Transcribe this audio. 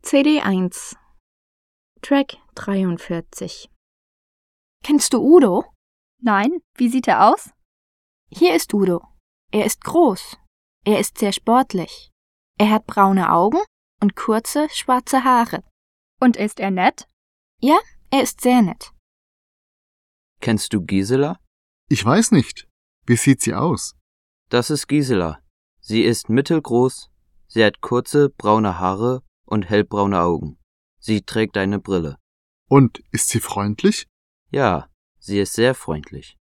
CD 1 Track 43. Kennst du Udo? Nein, wie sieht er aus? Hier ist Udo. Er ist groß. Er ist sehr sportlich. Er hat braune Augen und kurze, schwarze Haare. Und ist er nett? Ja, er ist sehr nett. Kennst du Gisela? Ich weiß nicht. Wie sieht sie aus? Das ist Gisela. Sie ist mittelgroß, sie hat kurze, braune Haare und hellbraune Augen. Sie trägt eine Brille. Und ist sie freundlich? Ja, sie ist sehr freundlich.